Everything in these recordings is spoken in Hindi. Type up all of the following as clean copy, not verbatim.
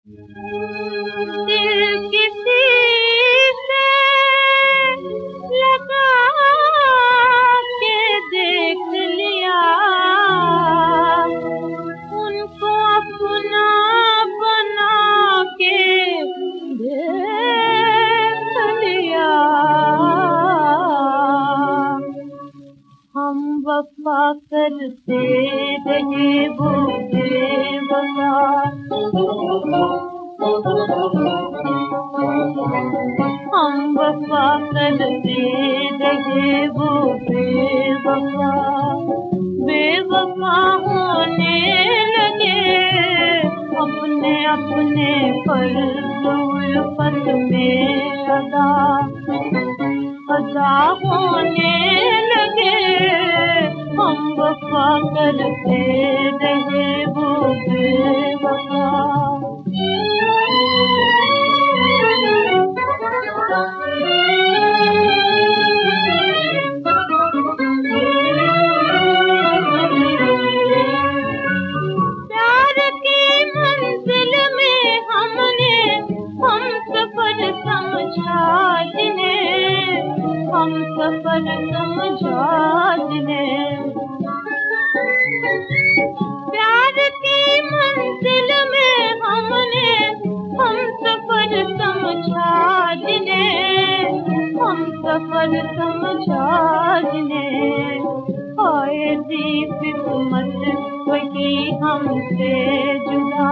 दिल किसी से लगा के देख लिया, उनको अपना बना के देख लिया। हम वफा करते रहे वो बेवफा, हम वफा करते रहे वो बेवफा, बेवफा होने लगे अपने अपने फर्ज उल्फत में अदा अदा होने लगे। हम वफा करते रहे वो बेवफा। प्यार की मंजिल में हमने हम सफर समझा जिन्हें, हम सफर समझा जिन्हें। प्यार की मंजिल में हमने हम सफर समझा जिन्हें, हम सफर समझा जिन्हें। आए दी किस्मत वही हमसे जुदा,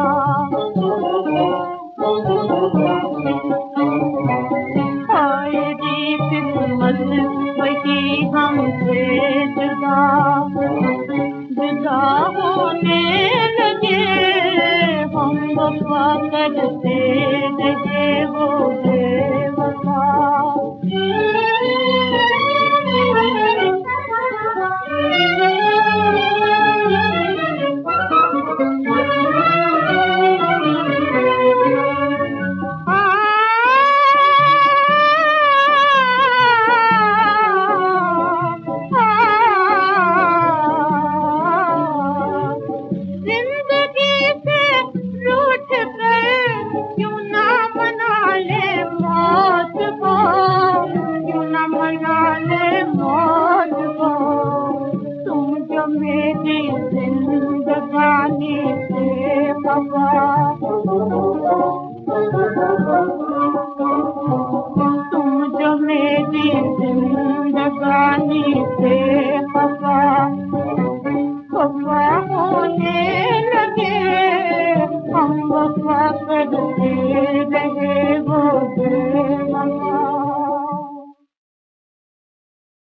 आए दी किस्मत वही हमसे जुदा, जुदा होने लगे। हम वफा करते रहे वो बेवफा। मेरी जिंदगानी से खफा, तुम जो मेरी जिंदगानी से खफा, खफा होने लगे। हम वफा करते